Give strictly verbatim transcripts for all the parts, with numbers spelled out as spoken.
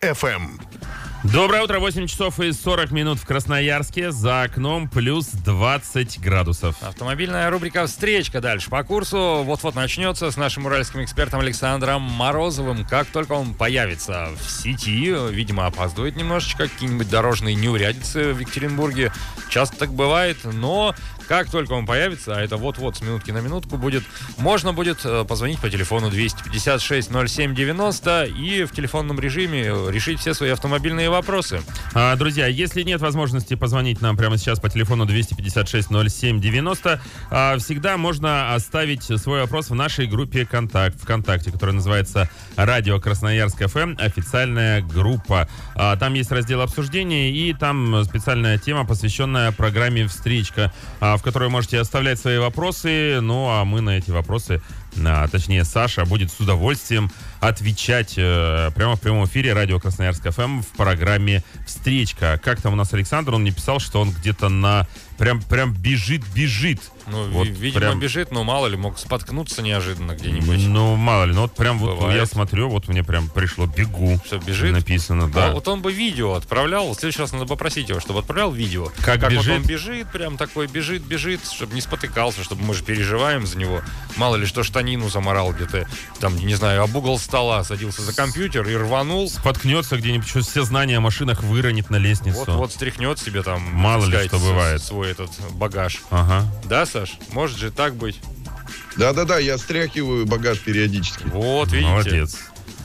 эф эм. Доброе утро, восемь часов и сорок минут в Красноярске. За окном плюс двадцать градусов. Автомобильная рубрика «Встречка» дальше по курсу. Вот-вот начнется с нашим уральским экспертом Александром Морозовым. Как только он появится в сети, видимо, опаздывает немножечко, какие-нибудь дорожные неурядицы в Екатеринбурге. Часто так бывает, но как только он появится, а это вот-вот с минутки на минутку будет, можно будет позвонить по телефону двести пятьдесят шесть ноль семь девяносто и в телефонном режиме решить все свои автомобильные вопросы. А, друзья, если нет возможности позвонить нам прямо сейчас по телефону двести пятьдесят шесть ноль семь девяносто, а, всегда можно оставить свой вопрос в нашей группе «Контакт» ВКонтакте, которая называется «Радио Красноярск эф эм», официальная группа. А, там есть раздел обсуждений, и там специальная тема, посвященная программе «Встречка», а, в которой можете оставлять свои вопросы, ну а мы на эти вопросы, а, точнее Саша, будет с удовольствием отвечать э, прямо в прямом эфире радио Красноярск эф эм в программе «Встречка». Как там у нас Александр, он мне писал, что он где-то на... Прям, прям бежит, бежит. Ну, вот видимо, прям... бежит, но мало ли, мог споткнуться неожиданно где-нибудь. Ну, мало ли, ну вот прям вот Бывает. я смотрю, вот мне прям пришло «бегу». Что, бежит? Написано, да. А вот он бы видео отправлял, в следующий раз надо попросить его, чтобы отправлял видео. Как, как бежит? Вот он бежит, прям такой бежит, бежит, чтобы не спотыкался, чтобы мы же переживаем за него. Мало ли, что штанину заморал где-то, там, не знаю, об угол стола садился за компьютер и рванул. Споткнется где-нибудь, что все знания о машинах выронит на лестницу. Вот, вот стряхнет себе там, мало ли сказать, что бывает. Свой этот багаж. Ага. Да, Саш? Может же так быть? Да-да-да, я стряхиваю багаж периодически. Вот, видите. Молодец.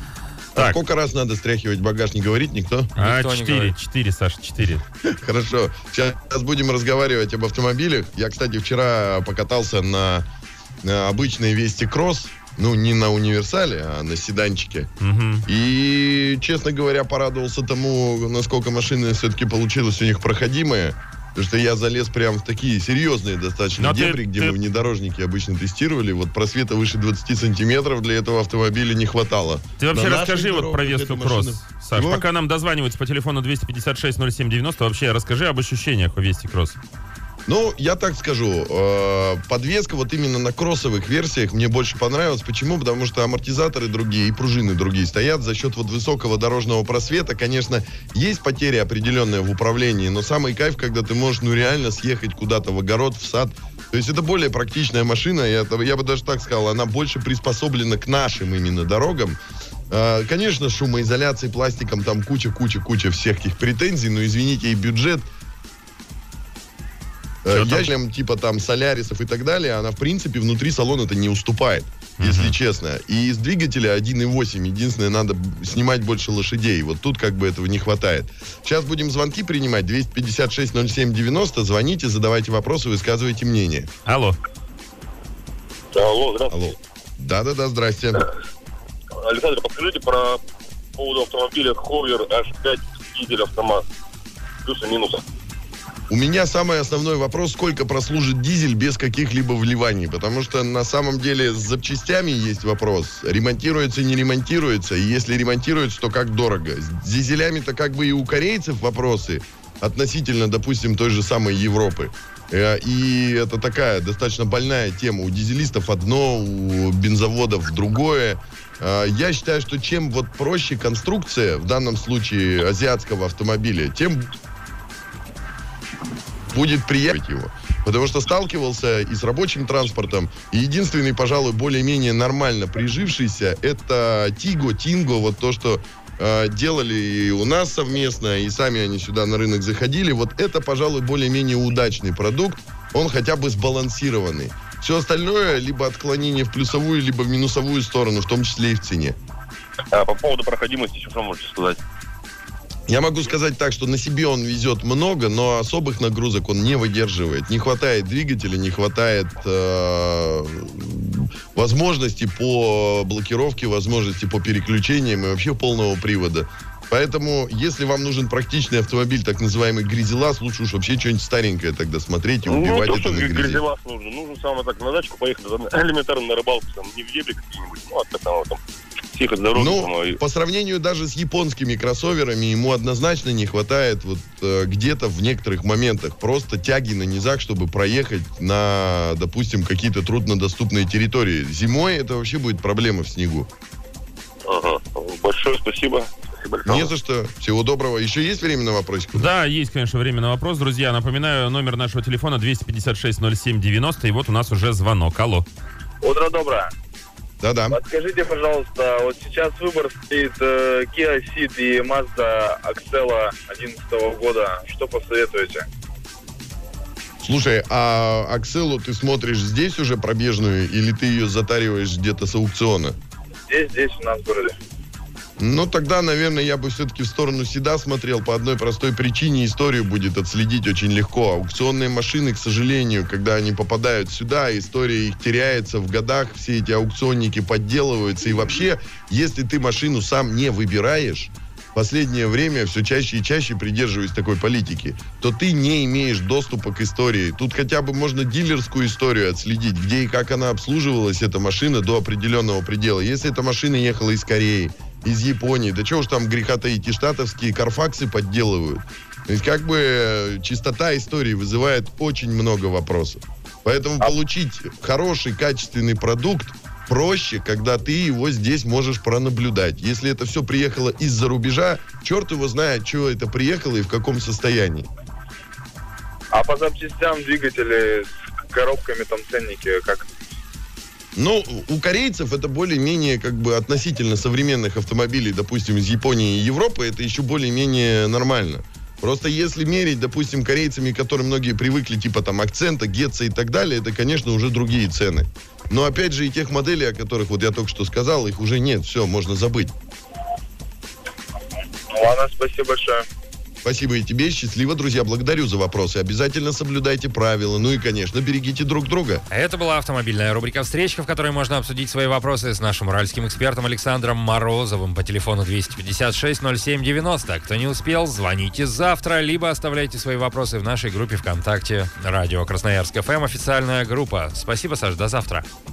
А Так. сколько раз надо стряхивать багаж, не говорит никто? А, Никто не четыре, говорит. четыре, Саша, четыре. Хорошо. Сейчас будем разговаривать об автомобилях. Я, кстати, вчера покатался на, на обычной Вести Кросс. Ну, не на универсале, а на седанчике. Угу. И, честно говоря, порадовался тому, насколько машина все-таки получилась у них проходимая. Потому что я залез прям в такие серьезные достаточно Но дебри, ты- где ты- мы внедорожники обычно тестировали. Вот просвета выше двадцати сантиметров для этого автомобиля не хватало. Ты вообще На расскажи наших вот про дорогах Весту эта Кросс, машина- Саш, Чего? пока нам дозваниваются по телефону двести пятьдесят шесть ноль семь девяносто, вообще расскажи об ощущениях о Весте Кросс. Ну, я так скажу, э, подвеска вот именно на кроссовых версиях мне больше понравилась. Почему? Потому что амортизаторы другие и пружины другие стоят за счет вот высокого дорожного просвета. Конечно, есть потеря определенная в управлении, но самый кайф, когда ты можешь, ну, реально съехать куда-то в огород, в сад. То есть это более практичная машина, я, я бы даже так сказал, она больше приспособлена к нашим именно дорогам. Э, конечно, шумоизоляции, пластиком, там куча-куча-куча всяких претензий, но, извините, и бюджет... Ящикам типа там солярисов и так далее, она в принципе внутри салона-то не уступает, uh-huh. если честно. И из двигателя один и восемь, единственное, надо снимать больше лошадей. Вот тут как бы этого не хватает. Сейчас будем звонки принимать. двести пятьдесят шесть ноль семь девяносто. Звоните, задавайте вопросы, высказывайте мнение. Алло. Алло, здравствуйте. Алло. Да-да-да, здрасте. Александр, подскажите про поводу автомобиля Ховер эйч пять дизель автомат. Плюсы, минусы. У меня самый основной вопрос, сколько прослужит дизель без каких-либо вливаний, потому что на самом деле с запчастями есть вопрос, ремонтируется, не ремонтируется, и если ремонтируется, то как дорого. С дизелями-то как бы и у корейцев вопросы относительно, допустим, той же самой Европы. И это такая достаточно больная тема. У дизелистов одно, у бензоводов другое. Я считаю, что чем вот проще конструкция, в данном случае азиатского автомобиля, тем будет приятно его. Потому что сталкивался и с рабочим транспортом, и единственный, пожалуй, более-менее нормально прижившийся, это Тиго, Тинго, вот то, что э, делали и у нас совместно, и сами они сюда на рынок заходили. Вот это, пожалуй, более-менее удачный продукт, он хотя бы сбалансированный. Все остальное либо отклонение в плюсовую, либо в минусовую сторону, в том числе и в цене. А по поводу проходимости, что можете сказать? Я могу сказать так, что на себе он везет много, но особых нагрузок он не выдерживает. Не хватает двигателя, не хватает э, возможности по блокировке, возможности по переключениям и вообще полного привода. Поэтому, если вам нужен практичный автомобиль, так называемый грязелаз, лучше уж вообще что-нибудь старенькое тогда смотреть и убивать ну, это на грязи. Грязелаз нужно. Нужно самое так на дачку поехать, элементарно на рыбалку, там, не в дебри какие-нибудь, ну, от такого там. Ну, по сравнению даже с японскими кроссоверами, ему однозначно не хватает вот э, где-то в некоторых моментах просто тяги на низах, чтобы проехать на, допустим, какие-то труднодоступные территории. Зимой это вообще будет проблема в снегу. Ага. Большое спасибо. Спасибо, Александр. Не за что. Всего доброго. Еще есть время на вопросик? Да, есть, конечно, время на вопрос, друзья. Напоминаю, номер нашего телефона двести пятьдесят шесть ноль семь девяносто. И вот у нас уже звонок. Алло. Утро доброе. Да-да. Подскажите, пожалуйста, вот сейчас выбор стоит э, Kia Ceed и Mazda Axela одиннадцатого года. Что посоветуете? Слушай, а Акселу ты смотришь здесь уже пробежную, или ты ее затариваешь где-то с аукциона? Здесь, здесь у нас в городе. Ну, тогда, наверное, я бы все-таки в сторону седа смотрел по одной простой причине. Историю будет отследить очень легко. Аукционные машины, к сожалению, когда они попадают сюда, история их теряется в годах, все эти аукционники подделываются. И вообще, если ты машину сам не выбираешь, в последнее время все чаще и чаще придерживаюсь такой политики, то ты не имеешь доступа к истории. Тут хотя бы можно дилерскую историю отследить, где и как она обслуживалась, эта машина, до определенного предела. Если эта машина ехала из Кореи, из Японии, да чего уж там греха таить, и штатовские карфаксы подделывают. То есть как бы чистота истории вызывает очень много вопросов. Поэтому получить хороший, качественный продукт проще, когда ты его здесь можешь пронаблюдать. Если это все приехало из-за рубежа, черт его знает, что это приехало и в каком состоянии. А по запчастям двигатели с коробками, там ценники как? Ну, у корейцев это более-менее как бы относительно современных автомобилей, допустим, из Японии и Европы, это еще более-менее нормально. Просто если мерить, допустим, корейцами, к которым многие привыкли, типа там Акцента, Гетца и так далее, это, конечно, уже другие цены. Но опять же и тех моделей, о которых вот я только что сказал, их уже нет, все, можно забыть. Ладно, спасибо большое. Спасибо и тебе, счастливо, друзья, благодарю за вопросы. Обязательно соблюдайте правила, ну и, конечно, берегите друг друга. Это была автомобильная рубрика «Встречка», в которой можно обсудить свои вопросы с нашим уральским экспертом Александром Морозовым по телефону двести пятьдесят шесть ноль семь девяносто. Кто не успел, звоните завтра, либо оставляйте свои вопросы в нашей группе ВКонтакте «Радио Красноярск ФМ», официальная группа. Спасибо, Саш, до завтра.